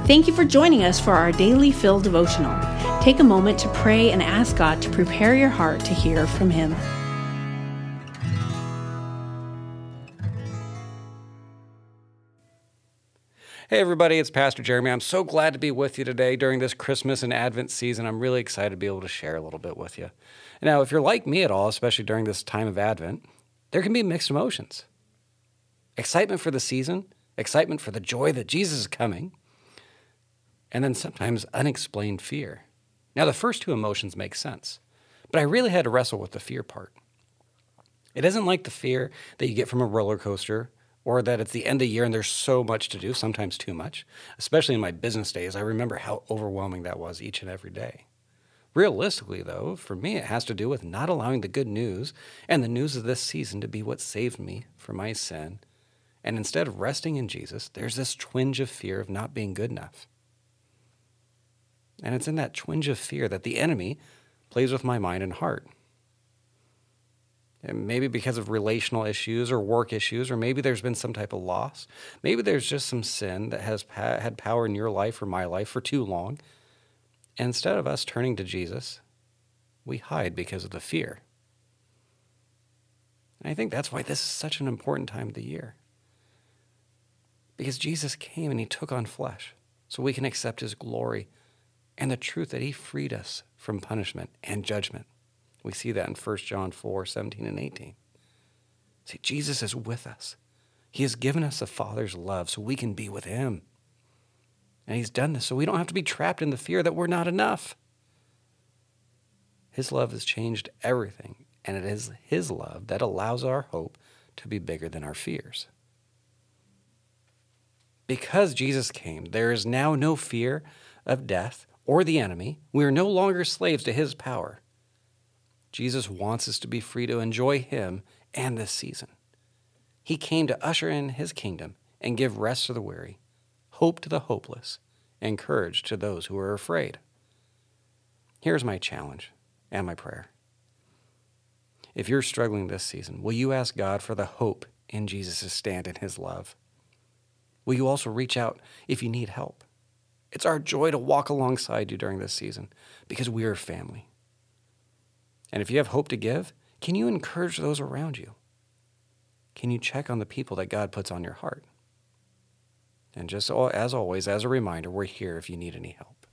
Thank you for joining us for our Daily Fill devotional. Take a moment to pray and ask God to prepare your heart to hear from Him. Hey everybody, it's Pastor Jeremy. I'm so glad to be with you today during this Christmas and Advent season. I'm really excited to be able to share a little bit with you. Now, if you're like me at all, especially during this time of Advent, there can be mixed emotions. Excitement for the season, excitement for the joy that Jesus is coming, and then sometimes unexplained fear. Now, the first two emotions make sense, but I really had to wrestle with the fear part. It isn't like the fear that you get from a roller coaster or that it's the end of the year and there's so much to do, sometimes too much. Especially in my business days, I remember how overwhelming that was each and every day. Realistically, though, for me, it has to do with not allowing the good news and the news of this season to be what saved me from my sin. And instead of resting in Jesus, there's this twinge of fear of not being good enough. And it's in that twinge of fear that the enemy plays with my mind and heart. And maybe because of relational issues or work issues, or maybe there's been some type of loss. Maybe there's just some sin that has had power in your life or my life for too long. And instead of us turning to Jesus, we hide because of the fear. And I think that's why this is such an important time of the year. Because Jesus came and He took on flesh so we can accept His glory and the truth that He freed us from punishment and judgment. We see that in 1 John 4:17 and 18. See, Jesus is with us. He has given us the Father's love so we can be with Him. And He's done this so we don't have to be trapped in the fear that we're not enough. His love has changed everything, and it is His love that allows our hope to be bigger than our fears. Because Jesus came, there is now no fear of death or the enemy. We are no longer slaves to His power. Jesus wants us to be free to enjoy Him and this season. He came to usher in His kingdom and give rest to the weary, hope to the hopeless, and courage to those who are afraid. Here's my challenge and my prayer. If you're struggling this season, will you ask God for the hope in Jesus' stand in His love? Will you also reach out if you need help? It's our joy to walk alongside you during this season because we are family. And if you have hope to give, can you encourage those around you? Can you check on the people that God puts on your heart? And just as always, as a reminder, we're here if you need any help.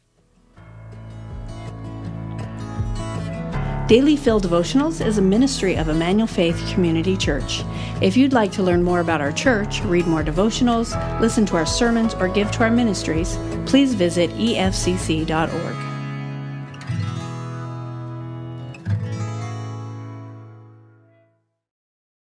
Daily Fill Devotionals is a ministry of Emmanuel Faith Community Church. If you'd like to learn more about our church, read more devotionals, listen to our sermons, or give to our ministries, please visit efcc.org.